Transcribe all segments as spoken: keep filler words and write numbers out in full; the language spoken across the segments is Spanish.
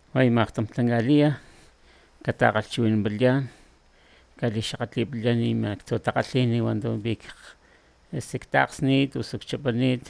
Waymaq kataqalchiwinpallan kalixakgatlipalhan ima ktsotakgalhin wanto pik este ktakgsnit osu kchapanit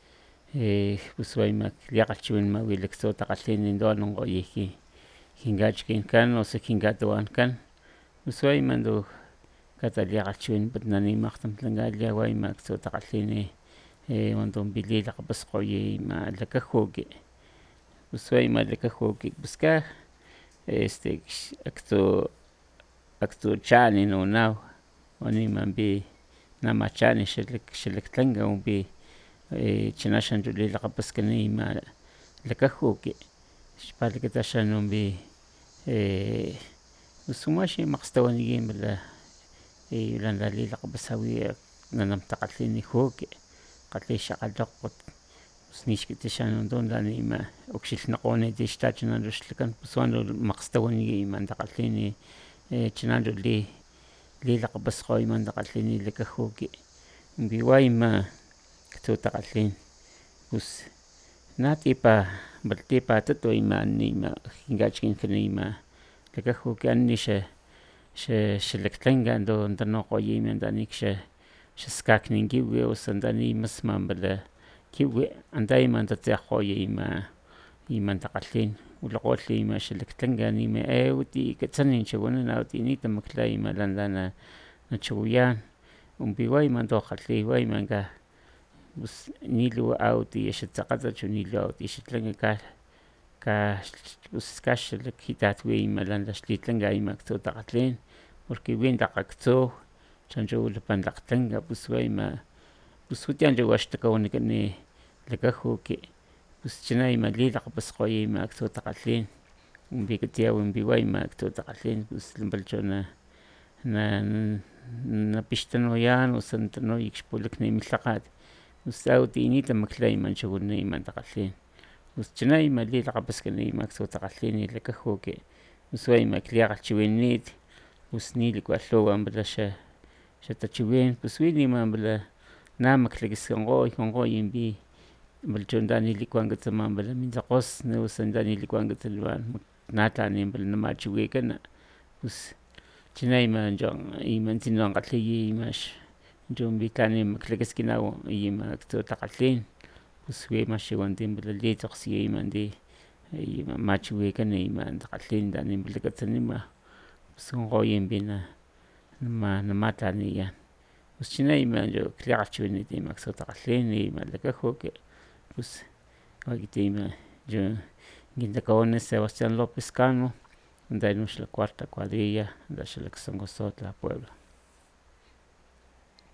e pus wayma kliakgalhchiwinamawili ktsotakgalhin tu anonkgoyij kin kachikinkan osu kin katuwankan pus wayma kataliakgalhchiwinanputnani makgtamtlankaliaj wayma ktsotakgalhin e wanto lilakgapaskgoya ima lakajuki pus wayma lakajuki puskaj este aktsu aktsu chani nawanau waniman nama chani xalaktlanka pi e chana xan chu lilakgapaskani ima lakajuki xpalakata xanumpi e pus umaxi makgstawanikan pala e lanka lilakgapasjawi nanam takgalhin juki kgalhi xakgalokgot pus nixkata xanuntu ima ukxilhnakgonit xtachana xlakan pus wantu makgstawanikan ima takgalhin e chananchu lilakgapaskgoyman takgalhin lakajuki pi wayma ktsotakgalhin pus na tipa tipatutu ima nima kin kachikinkan ima lakajuki ani xa xalaktlanka tu tanonkgoya mantani xaskaknin kiwi osu antani masmanpala kiwi anta ima tatsekgoya ima ima takgalhin wilakgolh ima xalaktlanka nima e watiya katsanincha wanana watiya nitamakla ima lanka nachiwiyan pi wayma tu kgalhi wayma pus niluwa watiya xatsakgatsat chu niluwa watiya xatlanka pus kaxalakjitatwi ima lanka xlitlanka ima ktsotakgalhin porque wi takgaktsu chanchu wilapa lakgtlanka pus wayma pus watiya waxtakawanikani lakajuki pus chana ima lilakgapaskgoya ima ktsotakgalhin wi katsiya pi wayma ktsotakgalhin pus lampara na napixtanuyan osu natanuy xpulakni mi lhakgat pus awatiya nitamakla ima chiwani ima takgalhin pus chana ima lilakgapaskani ima ktsotakgalhin lakajuki pus wayma kliakgalhchiwinanit pus niliku lhuwa xatachiwin pus wi nimampala na maklakaskinkoy jonkgoy pi palachu nilikuanka tsama minta kgosn osu nata nilikuanka na tlanin namachiwikana pus chana ima tsina kgalhiya ima chumpi tlanim maklakaskinaw ima ktsotakgalhin pus wi amaxi wanti litsokgsiya ima ti machiwikan ima takgalhin tanipalakatsanima pus jonkgoya pi namatlaniyan pus chana ima kliakgalhchiwinanit ima ktsotakgalhin ima lakajuki pus wakitiya ima kin takawani Sebastian Lopez Cano antá xala cuarta cuadrilla antá xala San José Tla Puebla.